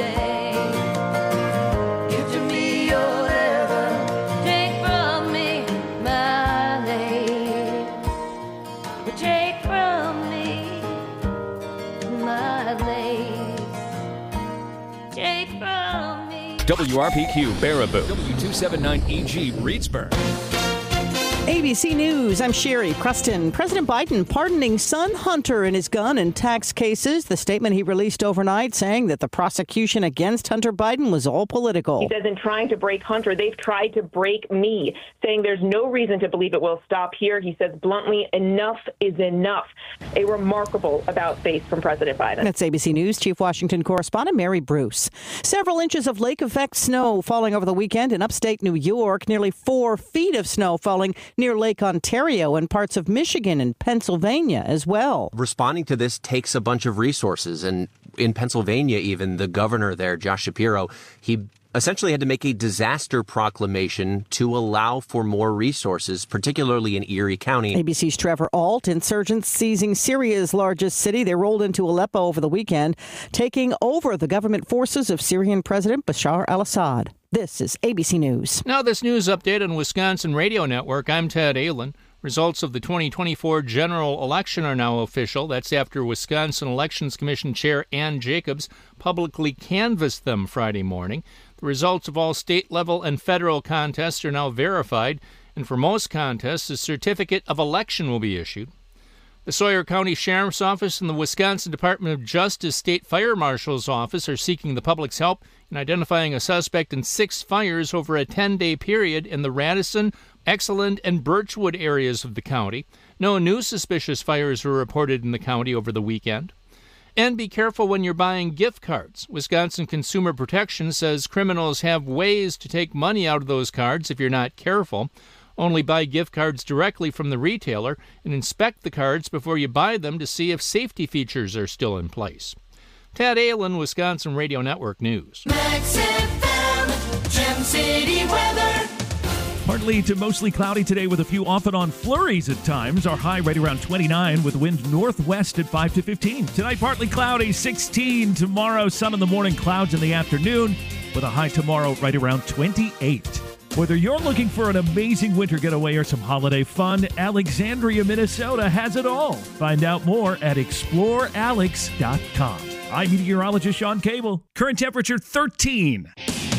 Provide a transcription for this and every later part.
day. Give to me your ever, take from me my lace. Take from me my lace. Take from me. WRPQ Baraboo, W279EG Reedsburg. ABC News, I'm Sherry Preston. President Biden pardoning son Hunter in his gun and tax cases. The statement he released overnight saying that the prosecution against Hunter Biden was all political. He says in trying to break Hunter, they've tried to break me, saying there's no reason to believe it will stop here. He says bluntly, enough is enough. A remarkable about-face from President Biden. That's ABC News Chief Washington correspondent Mary Bruce. Several inches of lake-effect snow falling over the weekend in upstate New York. Nearly 4 feet of snow falling near Lake Ontario and parts of Michigan and Pennsylvania as well. Responding to this takes a bunch of resources. And in Pennsylvania, even the governor there, Josh Shapiro, he essentially had to make a disaster proclamation to allow for more resources, particularly in Erie County. ABC's Trevor Ault. Insurgents seizing Syria's largest city. They rolled into Aleppo over the weekend, taking over the government forces of Syrian President Bashar al-Assad. This is ABC News. Now this news update on Wisconsin Radio Network. I'm Ted Ahlin. Results of the 2024 general election are now official. That's after Wisconsin Elections Commission Chair Ann Jacobs publicly canvassed them Friday morning. The results of all state-level and federal contests are now verified, and for most contests, a certificate of election will be issued. The Sawyer County Sheriff's Office and the Wisconsin Department of Justice State Fire Marshal's Office are seeking the public's help in identifying a suspect in 6 fires over a 10-day period in the Radisson, Exeland, and Birchwood areas of the county. No new suspicious fires were reported in the county over the weekend. And be careful when you're buying gift cards. Wisconsin Consumer Protection says criminals have ways to take money out of those cards if you're not careful. Only buy gift cards directly from the retailer and inspect the cards before you buy them to see if safety features are still in place. Tad Ahlin, Wisconsin Radio Network News. Max FM, Gem City weather. Partly to mostly cloudy today with a few off and on flurries at times. Our high right around 29 with wind northwest at 5 to 15. Tonight partly cloudy, 16. Tomorrow sun in the morning, clouds in the afternoon with a high tomorrow right around 28. Whether you're looking for an amazing winter getaway or some holiday fun, Alexandria, Minnesota has it all. Find out more at explorealex.com. I'm meteorologist Sean Cable. Current temperature 13.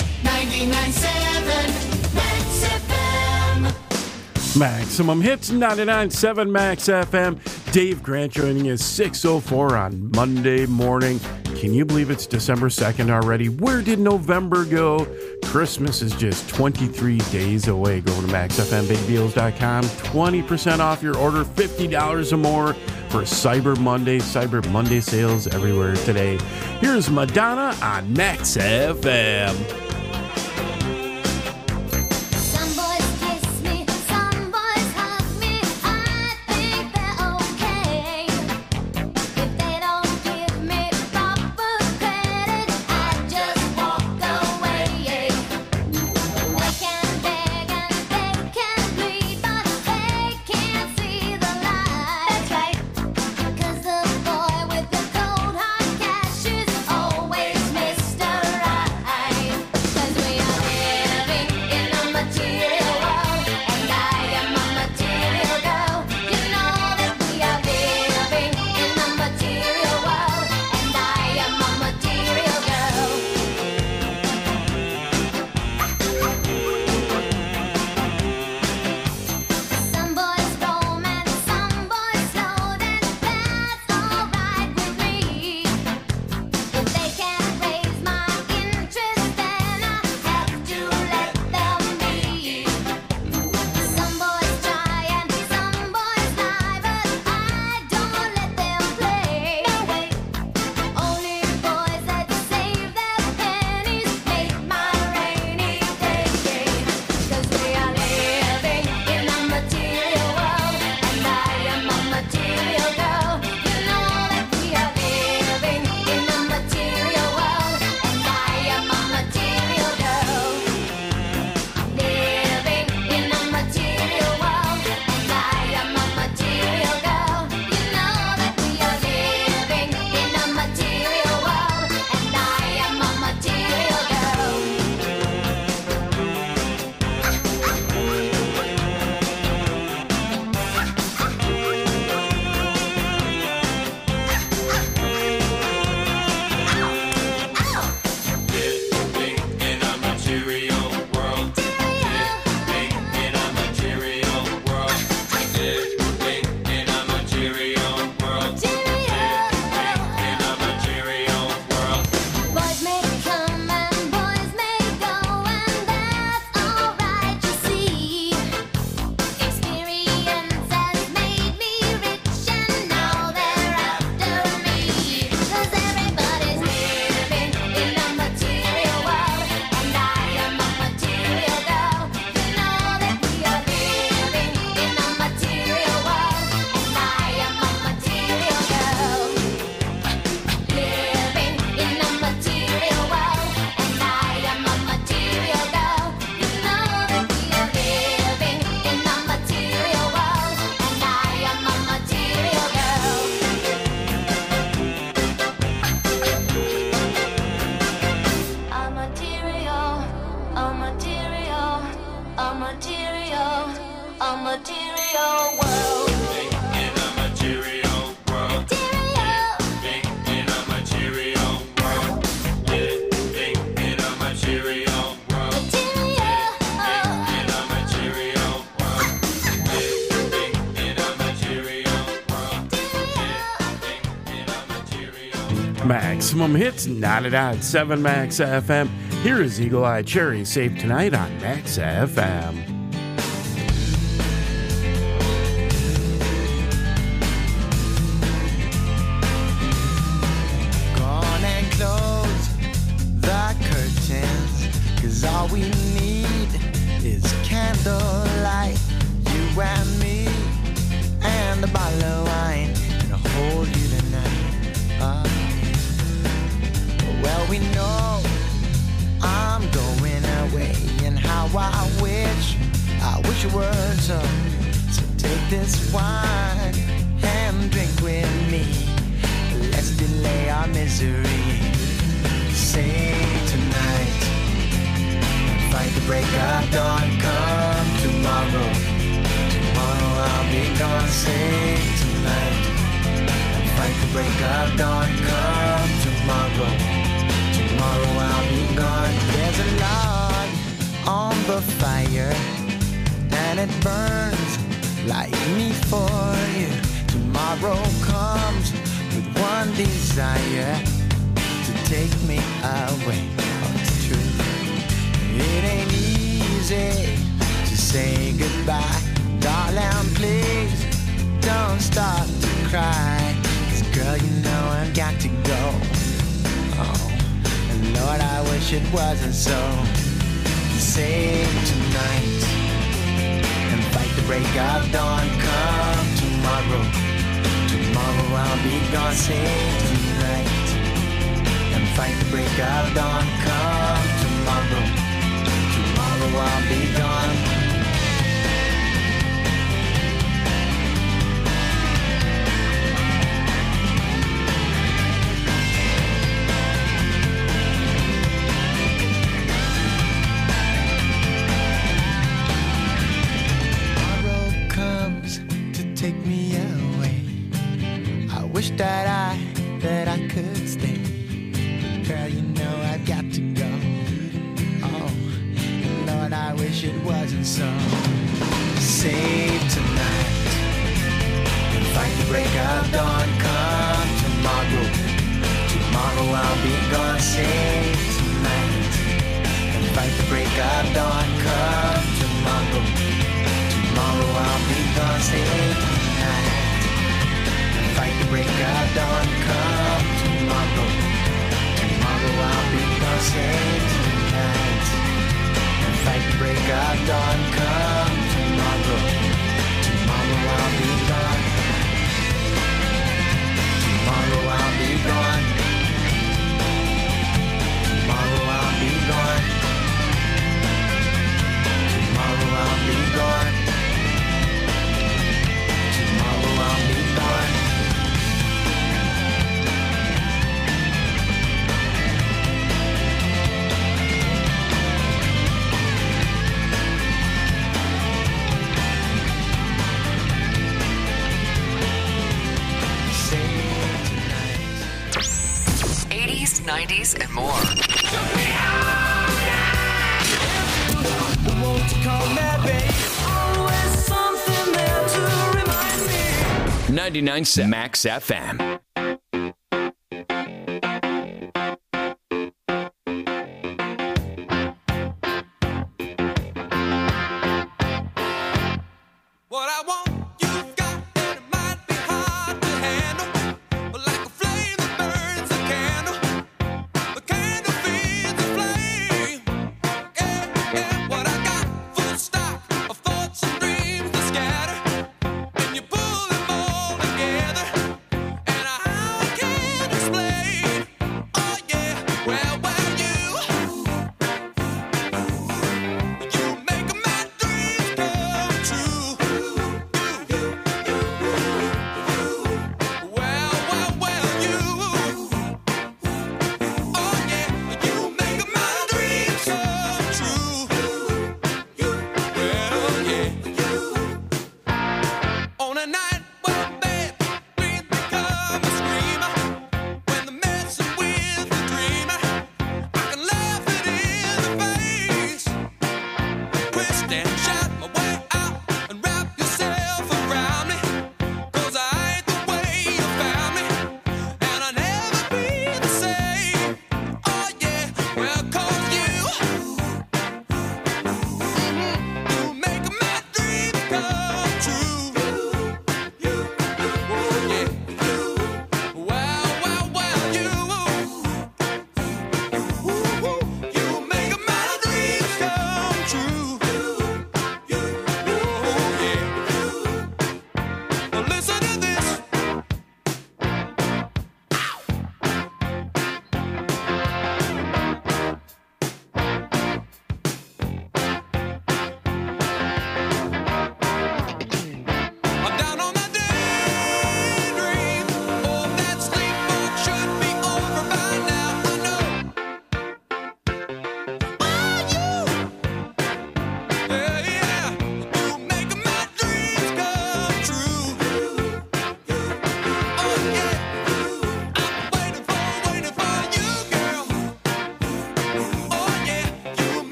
99.7 Max FM. Maximum Hits 99.7 Max FM. Dave Grant joining us 6:04 on Monday morning. Can you believe it's December 2nd already? Where did November go? Christmas is just 23 days away. Go to maxfmbigdeals.com. 20% off your order, $50 or more for Cyber Monday. Cyber Monday sales everywhere today. Here's Madonna on Max FM. Maximum Hits, 99.7 Max FM. Here is Eagle Eye Cherry, Save Tonight on Max FM. Go on and close the curtains, 'cause all we need is candlelight. You and me and a bottle of wine, and I'll hold you tonight. Well, we know I'm going away, and how I wish it were so. So take this wine and drink with me. Let's delay our misery. Sing tonight, fight the break of dawn. Come tomorrow, tomorrow I'll be gone. Sing tonight, fight the break of dawn. Come tomorrow, tomorrow I'll be gone. There's a log on the fire, and it burns like me for you. Tomorrow comes with one desire, to take me away. Oh, it's true. It ain't easy to say goodbye. Darling, please don't start to cry, 'cause girl, you know I've got to go. Oh, and Lord, I wish it wasn't so. Save tonight and fight the break of dawn. Come tomorrow, tomorrow I'll be gone. Save tonight and fight the break of dawn. Come tomorrow, tomorrow I'll be gone. Take me away. I wish that I could stay. Girl, you know I've got to go. Oh, Lord, I wish it wasn't so. Save tonight and fight the break of dawn. Come tomorrow, tomorrow I'll be gone. Save tonight and fight the break of dawn. Come tomorrow, tomorrow I'll be gone. Save tonight and fight the break of dawn. Come tomorrow, tomorrow I'll be gone. Save tonight and fight the break of dawn. Come tomorrow, tomorrow I'll be gone. Tomorrow I'll be gone. Tomorrow I'll be gone. Tomorrow I'll be gone. Tomorrow I'll be gone. Save tonight. 80s, 90s, and more. Won't you call me, babe? Always something there to remind me. 99.7 Max FM. What I want, you've got, and it might be hard to handle. But like a flame that burns a candle, the candle feeds the flame. Yeah, yeah, what I got, full stock of thoughts and dreams that scatter. And you pull them all together, and I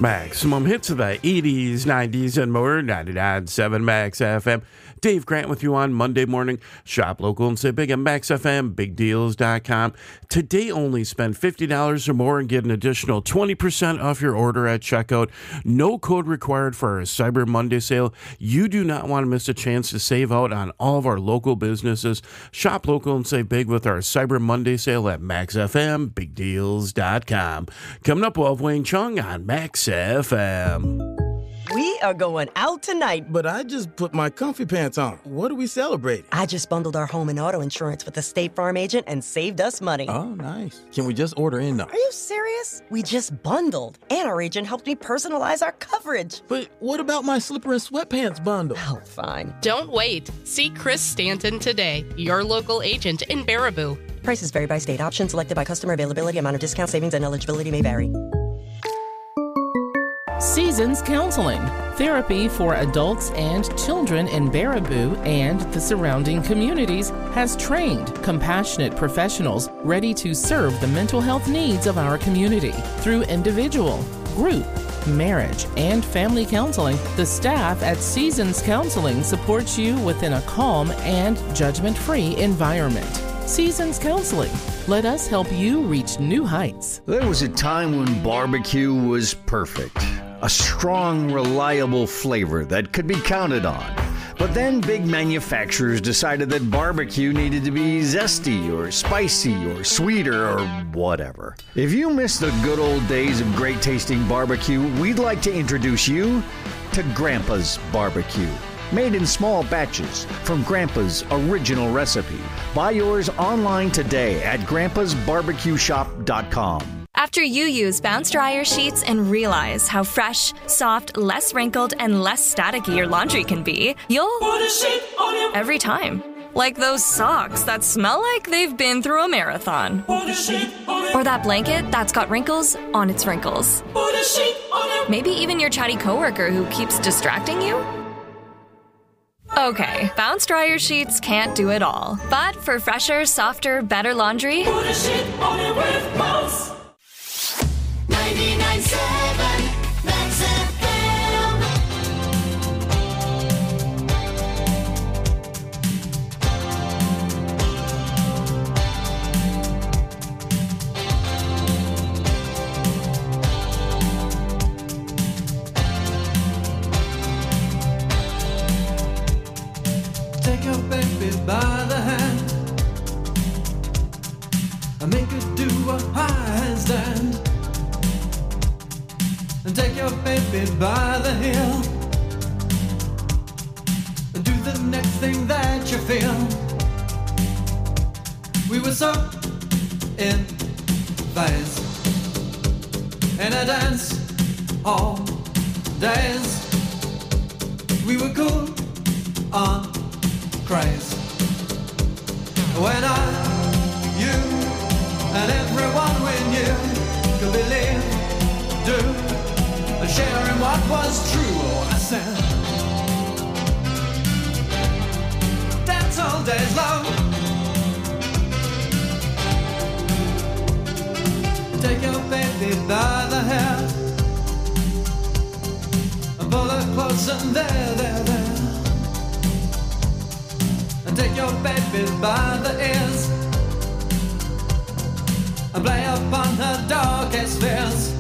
Maximum hits of the 80s, 90s, and more. 99.7 Max FM. Dave Grant with you on Monday morning. Shop local and say big at Max FM, bigdeals.com. Today only spend $50 or more and get an additional 20% off your order at checkout. No code required for our Cyber Monday sale. You do not want to miss a chance to save out on all of our local businesses. Shop local and save big with our Cyber Monday sale at Max FM, bigdeals.com. Coming up, we'll have Wayne Chung on Max FM. We are going out tonight. But I just put my comfy pants on. What are we celebrating? I just bundled our home and auto insurance with a State Farm agent and saved us money. Oh, nice. Can we just order in now? Are you serious? We just bundled. And our agent helped me personalize our coverage. But what about my slipper and sweatpants bundle? Oh, fine. Don't wait. See Chris Stanton today, your local agent in Baraboo. Prices vary by state. Options selected by customer. Availability, amount of discount, savings, and eligibility may vary. Seasons Counseling, therapy for adults and children in Baraboo and the surrounding communities, has trained, compassionate professionals ready to serve the mental health needs of our community. Through individual, group, marriage, and family counseling, the staff at Seasons Counseling supports you within a calm and judgment-free environment. Seasons Counseling. Let us help you reach new heights. There was a time when barbecue was perfect. A strong, reliable flavor that could be counted on. But then big manufacturers decided that barbecue needed to be zesty or spicy or sweeter or whatever. If you miss the good old days of great tasting barbecue, we'd like to introduce you to Grandpa's Barbecue. Made in small batches from Grandpa's original recipe. Buy yours online today at grandpasbarbecueshop.com. After you use Bounce Dryer Sheets and realize how fresh, soft, less wrinkled, and less staticky your laundry can be, you'll put a sheet on your every time. Like those socks that smell like they've been through a marathon. Put a sheet on it. Or that blanket that's got wrinkles on its wrinkles. Put a sheet on it. Maybe even your chatty coworker who keeps distracting you. Okay, Bounce Dryer Sheets can't do it all. But for fresher, softer, better laundry, Put a sheet on it with Bounce. 99.7 Max FM. Take your baby by the hand and make her do a high handstand. And take your baby by the heel and do the next thing that you feel. We were so in phase in a dance all days. We were cool on craze. When I, you, and everyone we knew could believe, do, and sharing what was true. Oh, I said, dance all days long. Take your baby by the hair and pull her close and there. And take your baby by the ears and play upon her darkest fears.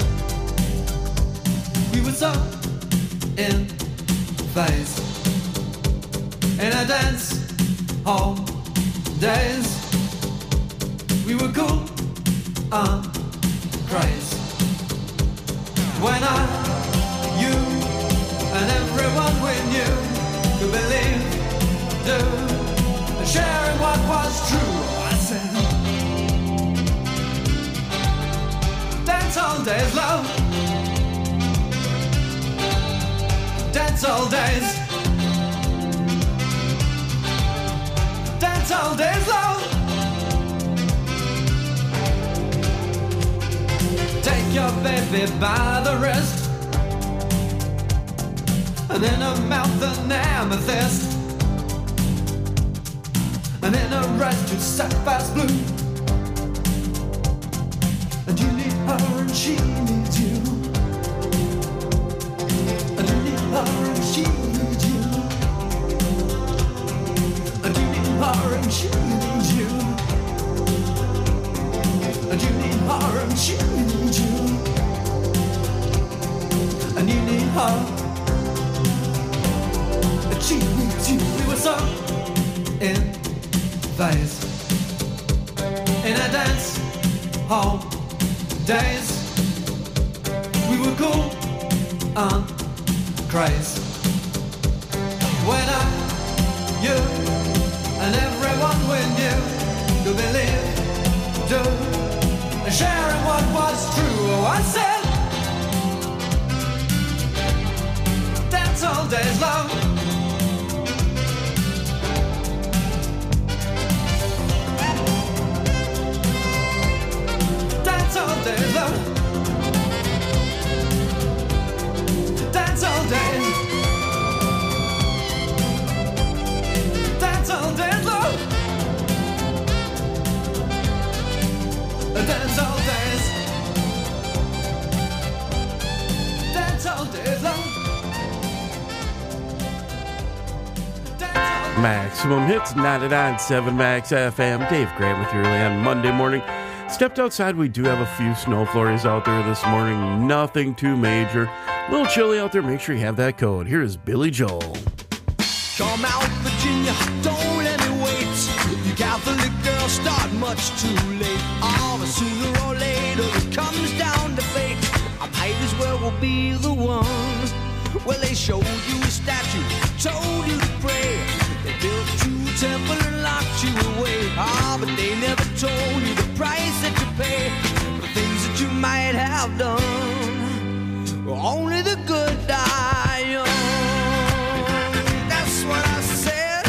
We were so in phase in a dance hall days. We were cool on craze. When I, you, and everyone we knew could believe, do, and sharing what was true. I said, dance all days, love. Dance all days. Dance all days, love. Take your baby by the wrist and in her mouth an amethyst, and in her eyes just sapphire's blue. And you need her and she needs you. and she needs you, and you need her, and she needs you. We were so in phase in a dance hall days. We were cool and crazy. When you and everyone we knew to believe, do, and sharing what was true. Oh, I said, dance all days long. Dance all days long. Dance all days. Dance all days long. Dance all days. Dance all days long. Maximum Hits 99.7 Max FM. Dave Grant with you early on Monday morning. Stepped outside. We do have a few snow flurries out there this morning. Nothing too major. A little chilly out there. Make sure you have that coat. Here is Billy Joel. Come out, Virginia, don't let me wait. You Catholic girls start much too late. Oh, but sooner or later it comes down to fate. I might as well be the one. Well, they showed you a statue, told you to pray. They built you a temple and locked you away. Ah, but they never told you the price that you pay for things that you might have done. Only the good die young. That's what I said.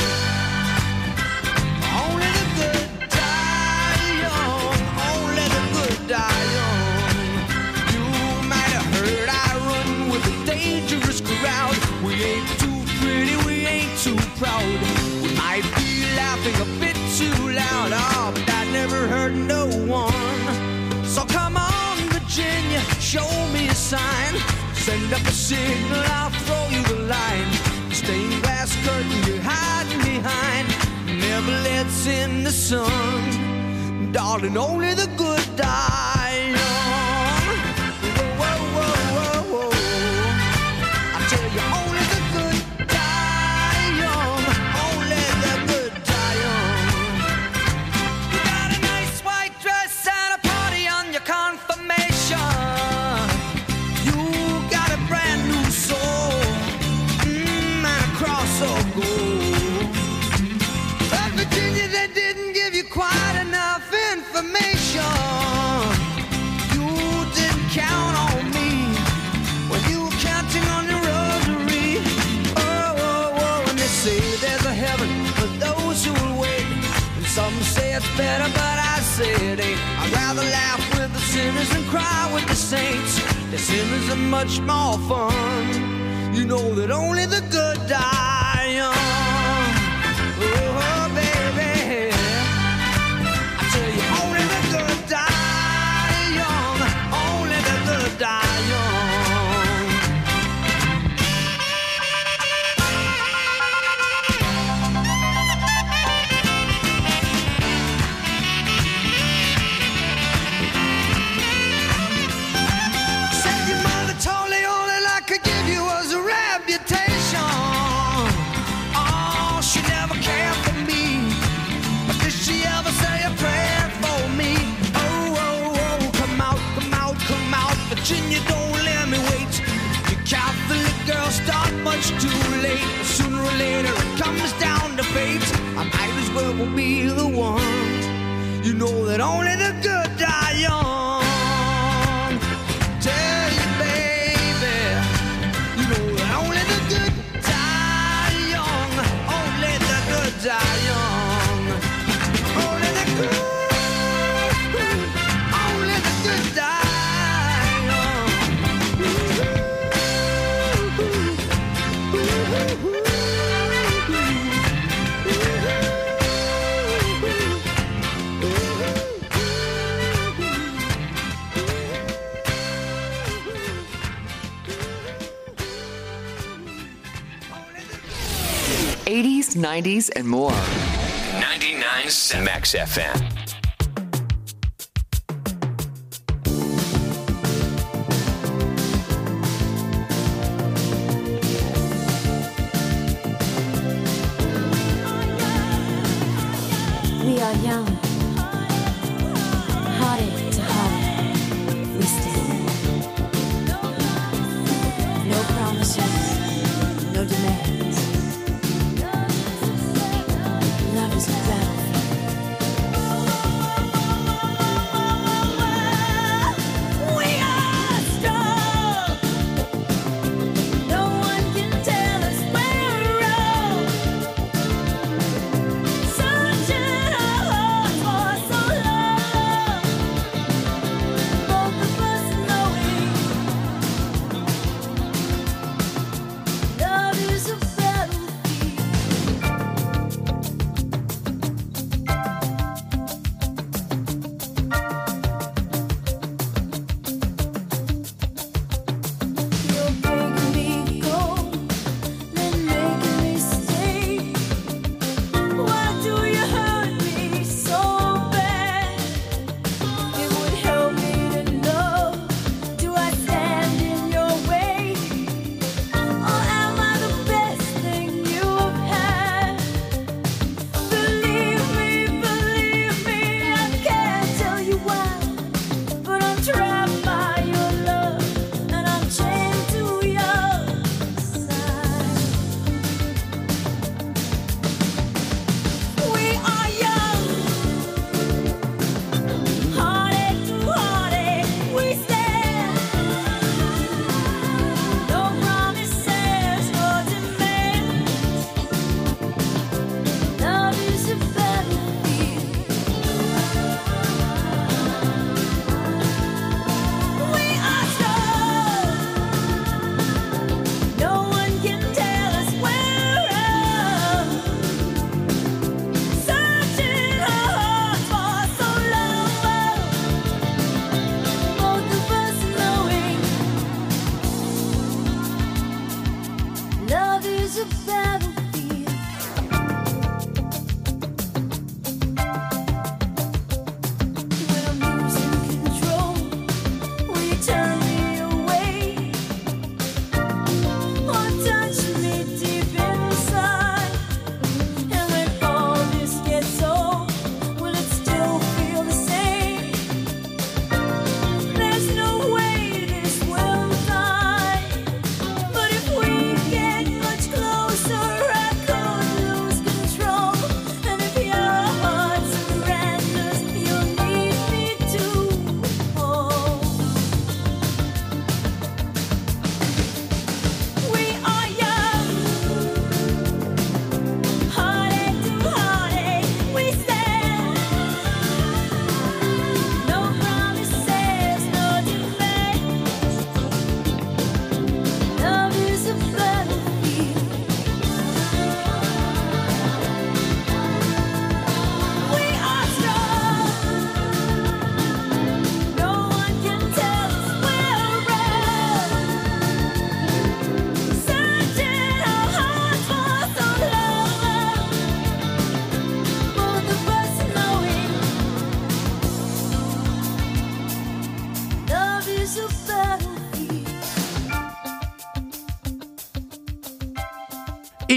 Only the good die young. Only the good die young. You might have heard I run with a dangerous crowd. We ain't too pretty, we ain't too proud. We might be laughing a bit too loud. Oh, but that never hurt no one. So come on, Virginia, show me a sign. Send up a signal, I'll throw you the line. The stained glass curtain you're hiding behind never lets in the sun. Darling, only the good die young. Whoa, whoa, whoa, whoa, whoa. I tell you, only the good die young. Only the good die young. You got a nice white dress and a party on your confirmation. You got a brand new soul, and a cross of gold. But Virginia, they didn't give you quite enough information. You didn't count on me when you were counting on your rosary. Oh, oh, oh, and they say there's a heaven for those who will wait. And some say it's better, but I say it ain't. I'd rather laugh with the sinners and cry with the saints. The sinners are much more fun. You know that only the good die young. Oh, baby, I tell you, only the good die young. Only the good die young. Said your mother told me all that I could give you was a reputation. Oh, she never cared for me. But did she ever say a prayer for me? Oh, oh, oh, come out, come out, come out. Virginia, don't let me wait. You Catholic girls start much too late. Sooner or later it comes down to fate. I might as well be the one. You know that only the good die young. Tell you, baby, you know that only the good die young. Only the good die young. Only the good, only the good die young. '80s, '90s, and more. 99.7 Max FM.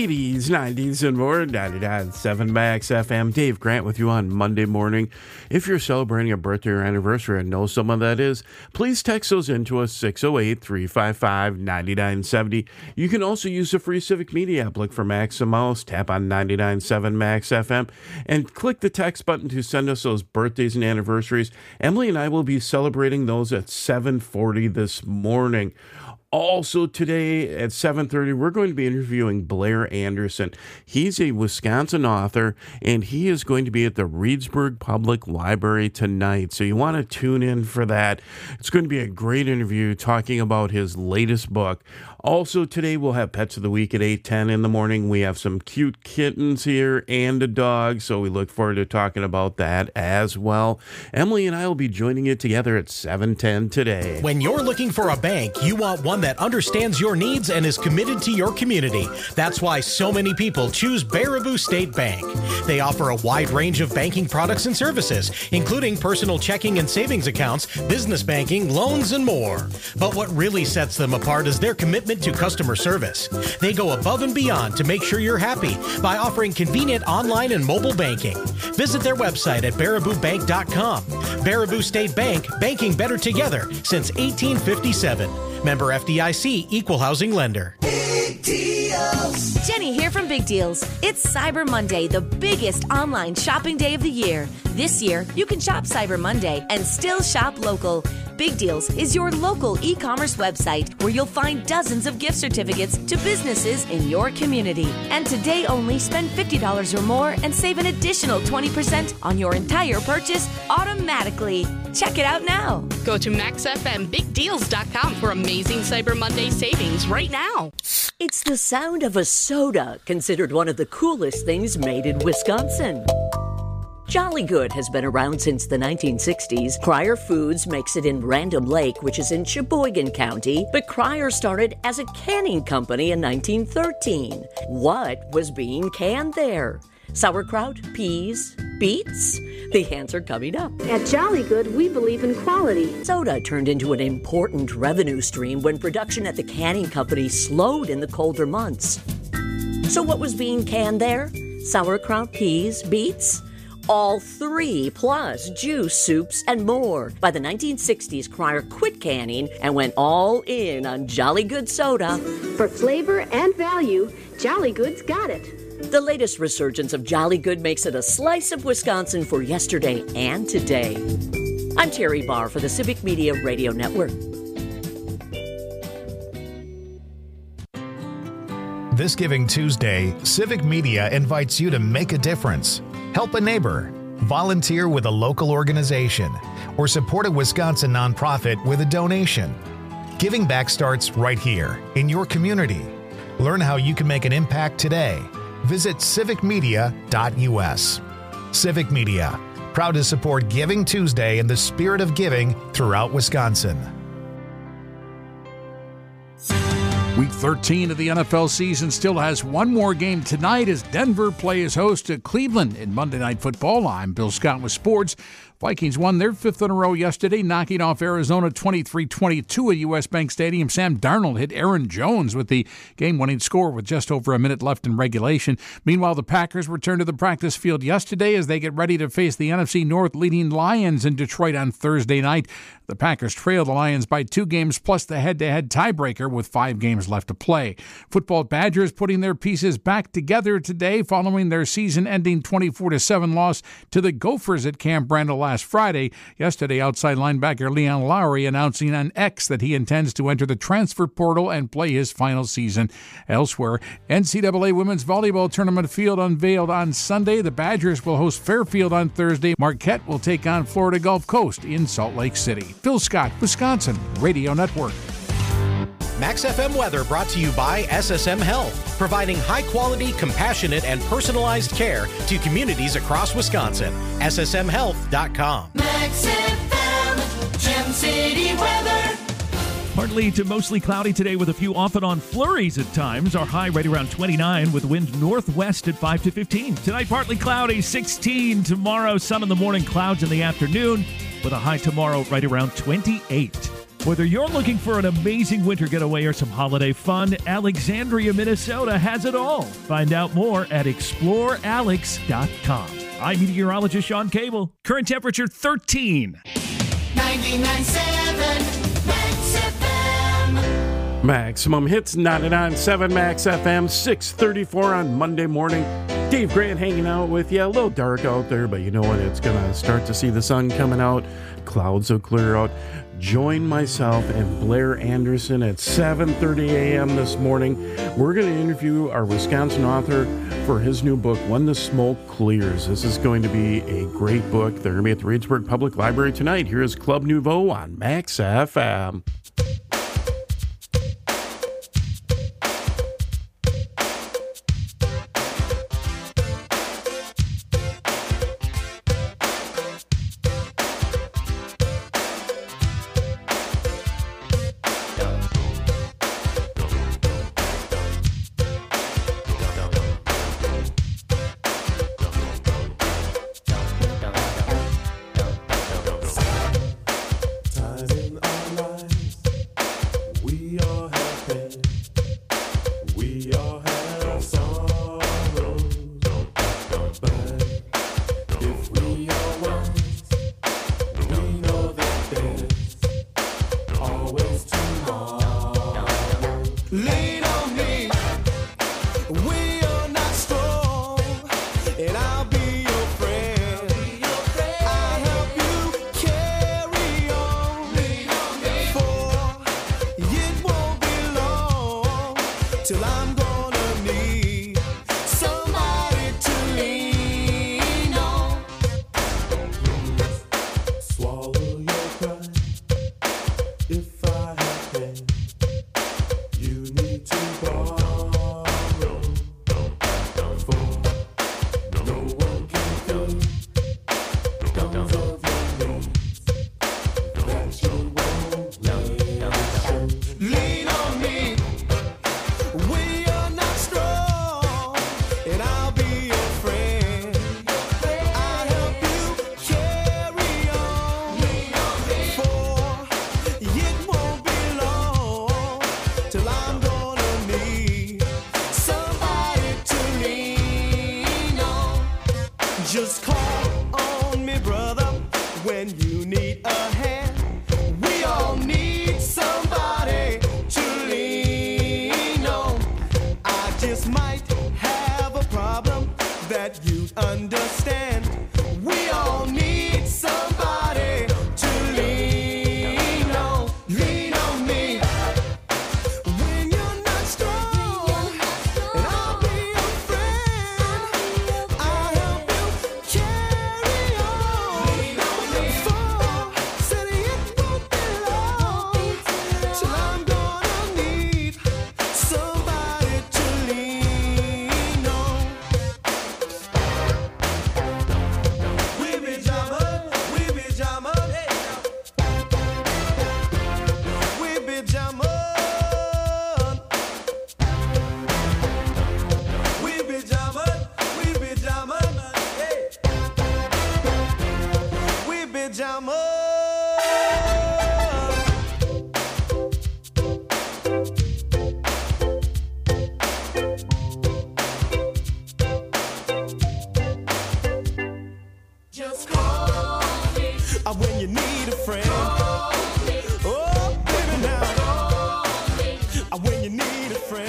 80s, 90s, and more. 99.7 Max FM. Dave Grant with you on Monday morning. If you're celebrating a birthday or anniversary and know someone that is, please text those in to us, 608-355-9970. You can also use the free Civic Media app. Look for Max and Mouse, tap on 99.7 Max FM, and click the text button to send us those birthdays and anniversaries. Emily and I will be celebrating those at 7:40 this morning. Also today at 7:30, we're going to be interviewing Blair Anderson. He's a Wisconsin author, and he is going to be at the Reedsburg Public Library tonight. So you want to tune in for that. It's going to be a great interview talking about his latest book. Also today, we'll have Pets of the Week at 8:10 in the morning. We have some cute kittens here and a dog, so we look forward to talking about that as well. Emily and I will be joining you together at 7:10 today. When you're looking for a bank, you want one that understands your needs and is committed to your community. That's why so many people choose Baraboo State Bank. They offer a wide range of banking products and services, including personal checking and savings accounts, business banking, loans, and more. But what really sets them apart is their commitment to customer service. They go above and beyond to make sure you're happy by offering convenient online and mobile banking. Visit their website at baraboobank.com. Baraboo State Bank, banking better together since 1857. Member FDIC, Equal Housing Lender. Big deals. Jenny here from Big Deals. It's Cyber Monday, the biggest online shopping day of the year. This year, you can shop Cyber Monday and still shop local. Big Deals is your local e-commerce website where you'll find dozens of gift certificates to businesses in your community. And today only, spend $50 or more and save an additional 20% on your entire purchase automatically. Check it out now. Go to maxfmbigdeals.com for amazing Cyber Monday savings right now. It's the sound of a soda, considered one of the coolest things made in Wisconsin. Jolly Good has been around since the 1960s. Cryer Foods makes it in Random Lake, which is in Sheboygan County, but Cryer started as a canning company in 1913. What was being canned there? Sauerkraut, peas, beets? The answer coming up. At Jolly Good, we believe in quality. Soda turned into an important revenue stream when production at the canning company slowed in the colder months. So what was being canned there? Sauerkraut, peas, beets? All three, plus juice, soups, and more. By the 1960s, Cryer quit canning and went all in on Jolly Good soda. For flavor and value, Jolly Good's got it. The latest resurgence of Jolly Good makes it a slice of Wisconsin for yesterday and today. I'm Terry Barr for the Civic Media Radio Network. This Giving Tuesday, Civic Media invites you to make a difference. Help a neighbor, volunteer with a local organization, or support a Wisconsin nonprofit with a donation. Giving back starts right here, in your community. Learn how you can make an impact today. Visit civicmedia.us. Civic Media, proud to support Giving Tuesday in the spirit of giving throughout Wisconsin. Week 13 of the NFL season still has one more game tonight as Denver plays host to Cleveland in Monday Night Football. I'm Bill Scott with sports. Vikings won their fifth in a row yesterday, knocking off Arizona 23-22 at U.S. Bank Stadium. Sam Darnold hit Aaron Jones with the game-winning score with just over a minute left in regulation. Meanwhile, the Packers returned to the practice field yesterday as they get ready to face the NFC North leading Lions in Detroit on Thursday night. The Packers trail the Lions by 2 games plus the head-to-head tiebreaker with 5 games left to play. Football Badgers putting their pieces back together today following their season-ending 24-7 loss to the Gophers at Camp Randall last Friday. Yesterday, outside linebacker Leon Lowry announcing on X that he intends to enter the transfer portal and play his final season elsewhere. NCAA Women's Volleyball Tournament field unveiled on Sunday. The Badgers will host Fairfield on Thursday. Marquette will take on Florida Gulf Coast in Salt Lake City. Phil Scott, Wisconsin Radio Network. Max FM weather brought to you by SSM Health, providing high-quality, compassionate, and personalized care to communities across Wisconsin. SSMHealth.com. Max FM, Gem City weather. Partly to mostly cloudy today with a few off and on flurries at times. Our high right around 29 with wind northwest at 5 to 15. Tonight, partly cloudy, 16. Tomorrow, sun in the morning, clouds in the afternoon with a high tomorrow right around 28. Whether you're looking for an amazing winter getaway or some holiday fun, Alexandria, Minnesota has it all. Find out more at explorealex.com. I'm meteorologist Sean Cable. Current temperature 13. 99.7 Max FM. Maximum Hits 99.7 Max FM, 6:34 on Monday morning. Dave Grant hanging out with you. A little dark out there, but you know what? It's going to start to see the sun coming out. Clouds will clear out. Join myself and Blair Anderson at 7:30 a.m. this morning. We're going to interview our Wisconsin author for his new book, When the Smoke Clears. This is going to be a great book. They're going to be at the Reedsburg Public Library tonight. Here is Club Nouveau on Max FM. Just call on me, brother, when you need a hand. We all need somebody to lean on. I just might have a problem that you'd understand. We all need somebody to lean on. Lean on me when you're not strong, and I'll be your friend. I'll help you carry on. Lean on me. Said it won't be long till I'm gonna need somebody to lean on. We be jamming, we be jamming, we be jamming, we be jamming, we be jamming, we be jamming. Just call me when you need a friend. Oh, baby, now. When you need a friend.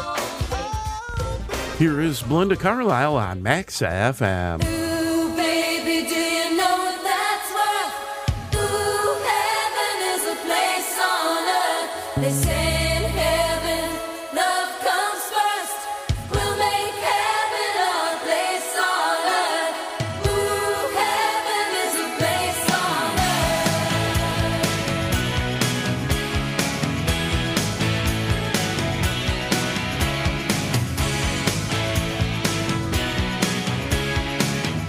Here is Belinda Carlisle on Max FM. Ooh, baby, do you know that's what? Ooh, heaven is a place on earth. They say in heaven, love comes first. We'll make heaven our place on earth. Ooh, heaven is a place on earth.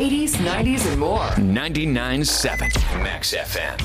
80s, 90s, and more. 99.7 Max FM.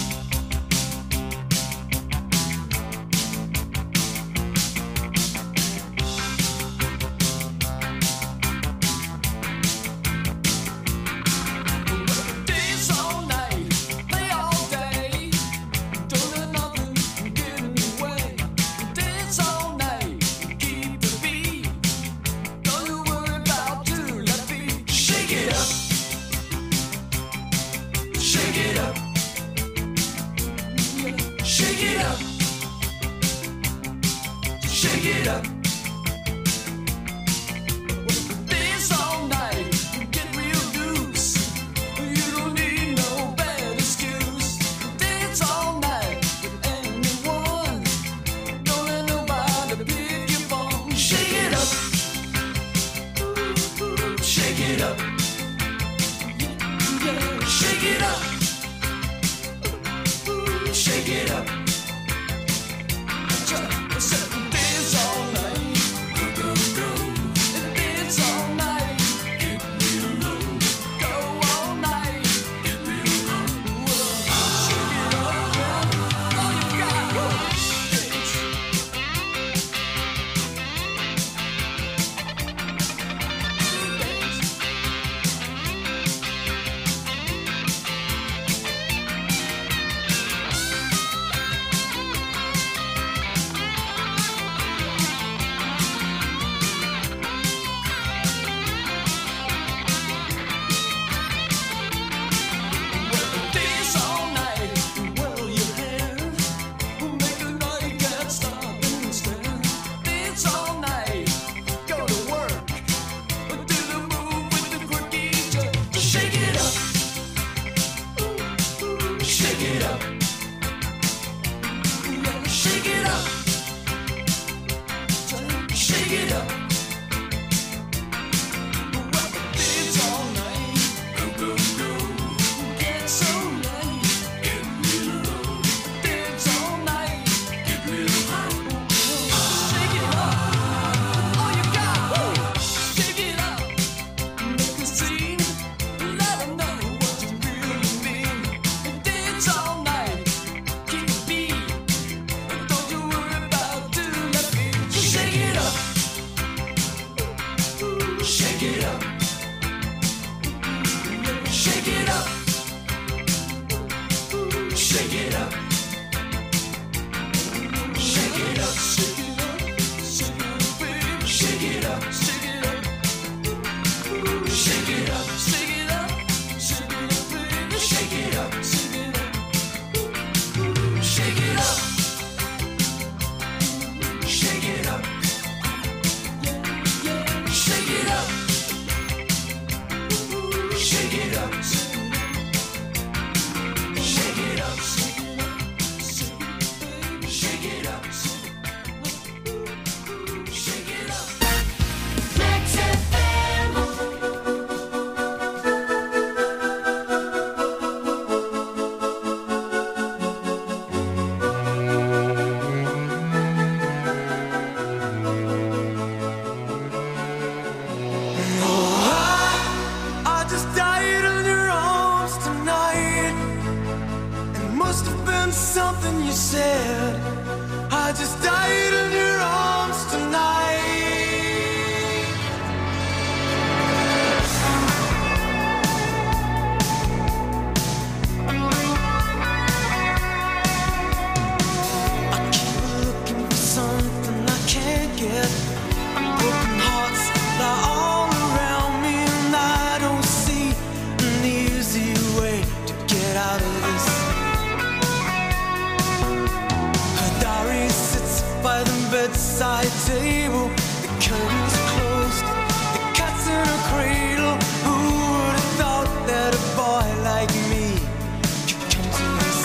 Bedside table, the curtains closed, the cat's in a cradle. Who would have thought that a boy like me could come to this?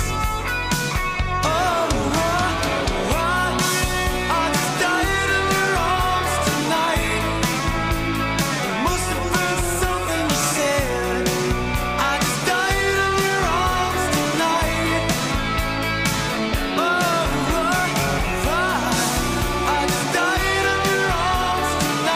Oh, I just died in your arms tonight. It must have been something you said. I just died in your arms tonight. Oh, I just died in your arms tonight.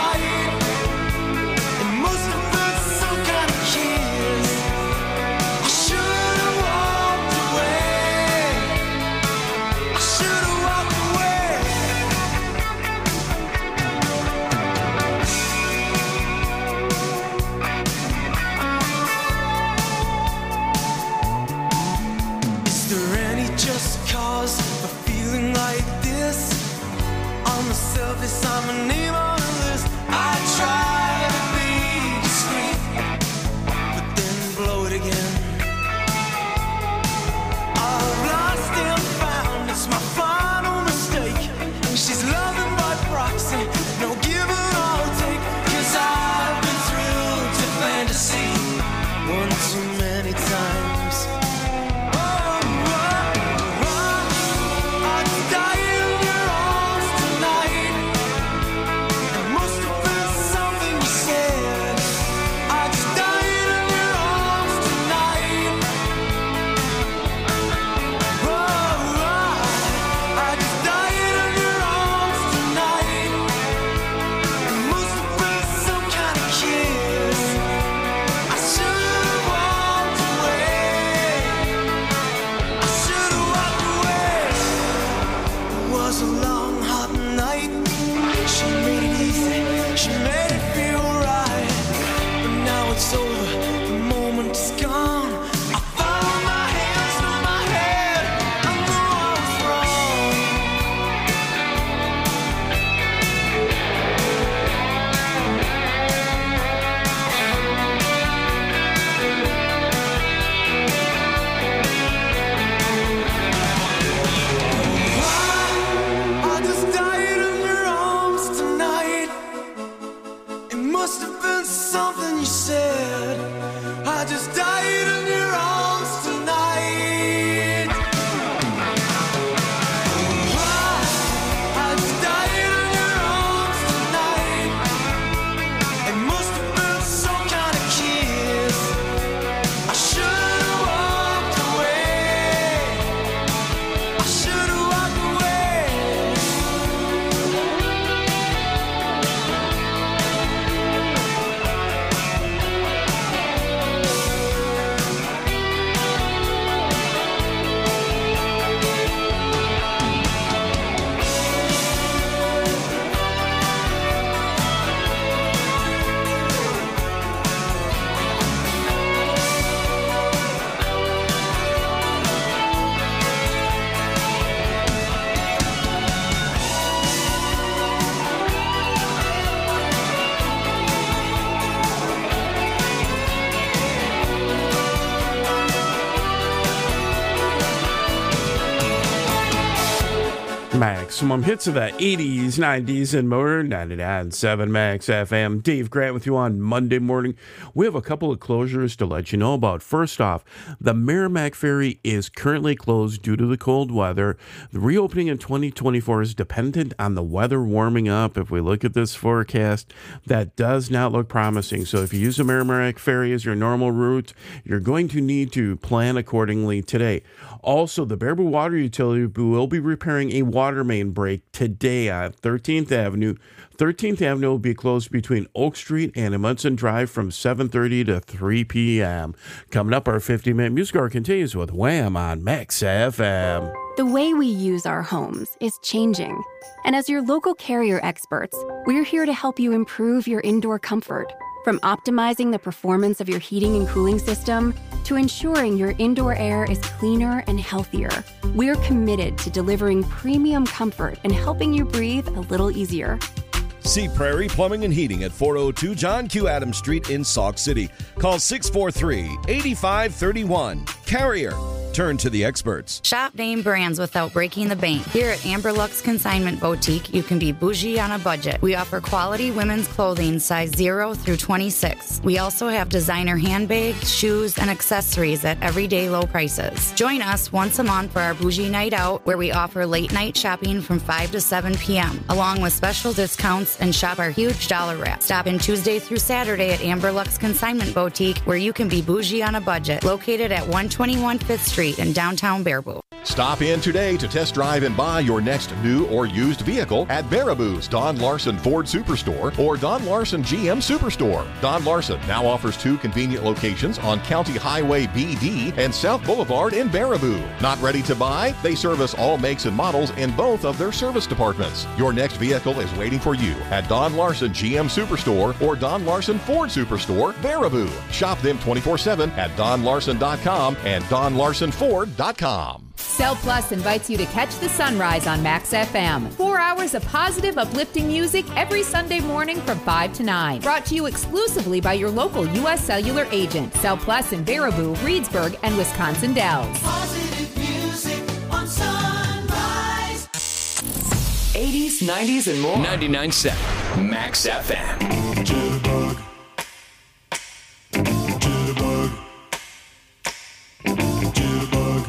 yourself is on my name on the list. I try to be discreet, but then blow it again. I've lost and found, it's my final mistake. And she's loving by proxy, no give or take. 'Cause I've been thrilled to fantasy one too many times. Maximum hits of the 80s, 90s, and more. 99.7 Max FM. Dave Grant with you on Monday morning. We have a couple of closures to let you know about. First off, the Merrimack Ferry is currently closed due to the cold weather. The reopening in 2024 is dependent on the weather warming up. If we look at this forecast, that does not look promising. So if you use the Merrimack Ferry as your normal route, you're going to need to plan accordingly today. Also, the Baraboo Water Utility will be repairing a water main break today on 13th Avenue. 13th Avenue will be closed between Oak Street and Amundsen Drive from 7:30 to 3 p.m. Coming up, our 50-minute music hour continues with Wham on Max FM. The way we use our homes is changing. And as your local Carrier experts, we're here to help you improve your indoor comfort. From optimizing the performance of your heating and cooling system to ensuring your indoor air is cleaner and healthier, we're committed to delivering premium comfort and helping you breathe a little easier. See Prairie Plumbing and Heating at 402 John Q. Adams Street in Sauk City. Call 643-8531. Carrier. Turn to the experts. Shop name brands without breaking the bank. Here at Amber Lux Consignment Boutique, you can be bougie on a budget. We offer quality women's clothing size 0 through 26. We also have designer handbags, shoes, and accessories at everyday low prices. Join us once a month for our Bougie Night Out, where we offer late night shopping from 5 to 7 p.m., along with special discounts, and shop our huge dollar wrap. Stop in Tuesday through Saturday at Amber Lux Consignment Boutique, where you can be bougie on a budget. Located at 121 5th Street in downtown Baraboo. Stop in today to test drive and buy your next new or used vehicle at Baraboo's Don Larson Ford Superstore or Don Larson GM Superstore. Don Larson now offers 2 convenient locations on County Highway BD and South Boulevard in Baraboo. Not ready to buy? They service all makes and models in both of their service departments. Your next vehicle is waiting for you at Don Larson GM Superstore or Don Larson Ford Superstore, Baraboo. Shop them 24/7 at donlarson.com and donlarsonford.com. Cell Plus invites you to catch the sunrise on Max FM. 4 hours of positive, uplifting music every Sunday morning from 5 to 9. Brought to you exclusively by your local U.S. Cellular agent. Cell Plus in Baraboo, Reedsburg, and Wisconsin Dells. Positive music on Sunrise. 80s, 90s, and more. 99.7 Max FM. Jitterbug. Jitterbug. Jitterbug.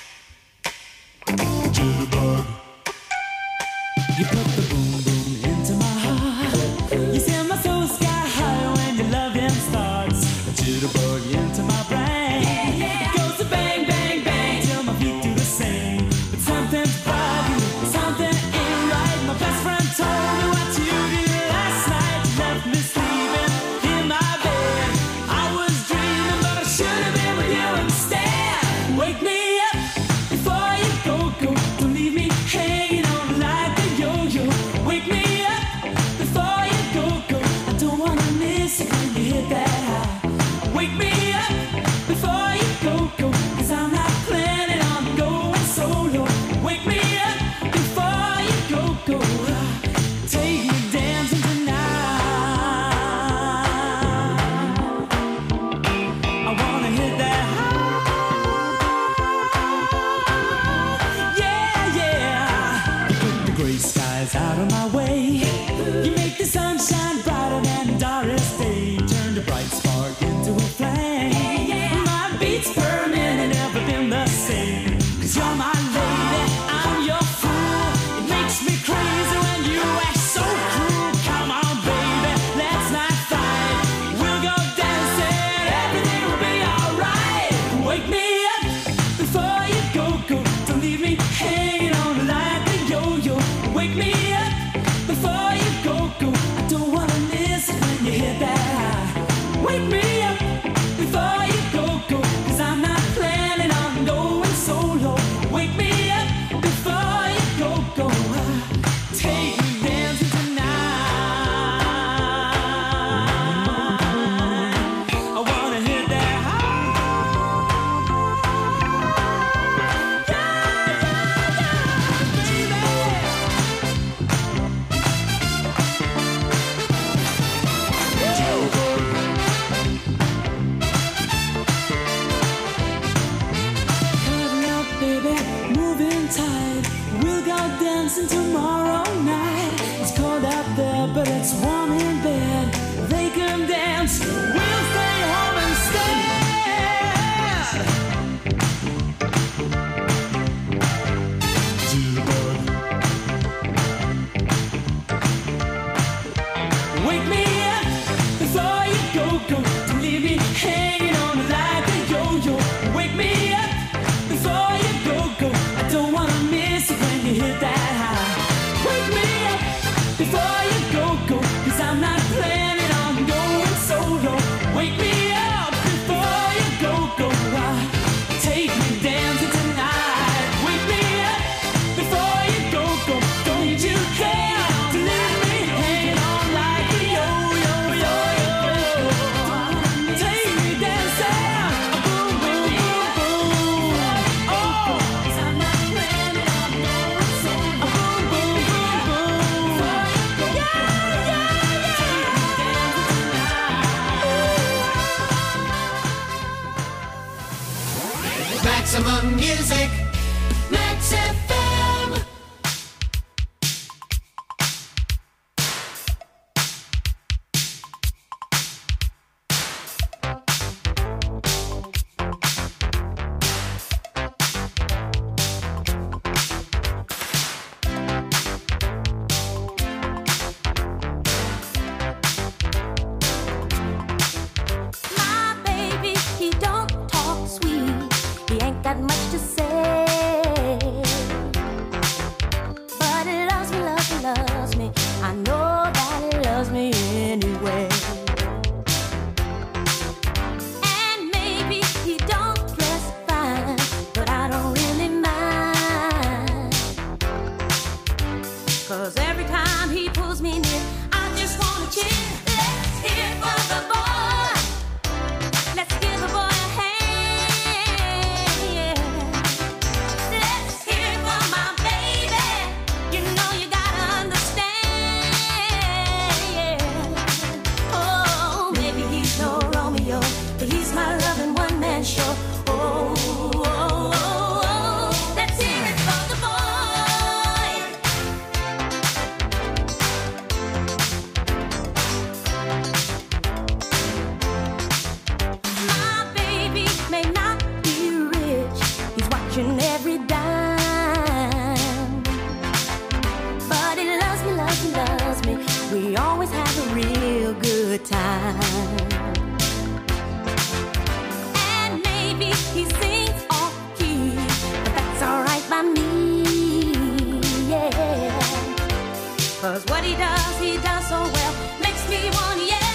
Jitterbug. You put the boom boom into my heart. You send my soul sky high when your loving starts. A jitterbug into my brain. It goes to bang, bang, bang till my feet do the same. But something's bugging, something ain't right. My best friend told me what you did last night. You left me sleeping in my bed. I was dreaming, but I should have been with you instead. Wake me up before you go. Don't leave me hanging on like a yo-yo. Wake me up before you go. I don't wanna miss it when you hit that high. Wake me up before you go. 'Cause I'm not planning on going solo. Wake me up before you go. Take me dancing tonight. I wanna hit that high. Yeah. You put the gray skies out of my way. You make the sunshine brighter than Doris Day. Turn the bright spark into a flame. My beats per minute never been the same. 'Cause you're my lady, I'm your fool. It makes me crazy when you act so cruel. Come on, baby, let's not fight. We'll go dancing, everything will be alright. Wake me up before you go. Don't leave me hanging on like a yo-yo. Wake me up before you go. I don't wanna miss it when you hit that high. Wake me up before you go. 'Cause I'm not planning on going solo. Wake me up before you go. Take me dancing tonight. I wanna hit that high. Cuddle up, baby, moving tight. We'll go dancing tomorrow night. It's cold out there, but it's warm in bed. They can dance, we'll stay home instead. Jitterbug. Wake me up before you go. Don't leave me hanging on like a yo-yo. Wake me up before you go. I don't wanna miss it when you hit that high. Wake me up before you go. 'Cause I'm not planning on going solo. Wake me up before you go. Take me dancing tonight. Wake me up before you go. Don't need you care to leave me hanging on like a yo-yo. Take me dancing. Boom, boom, boom, boom. Oh, 'cause I'm not planning on going solo. Boom, boom, boom, boom. Maximum music, Max FM. My baby, he don't talk sweet. He ain't got much to say. 'Cause what he does so well, makes me wanna yell.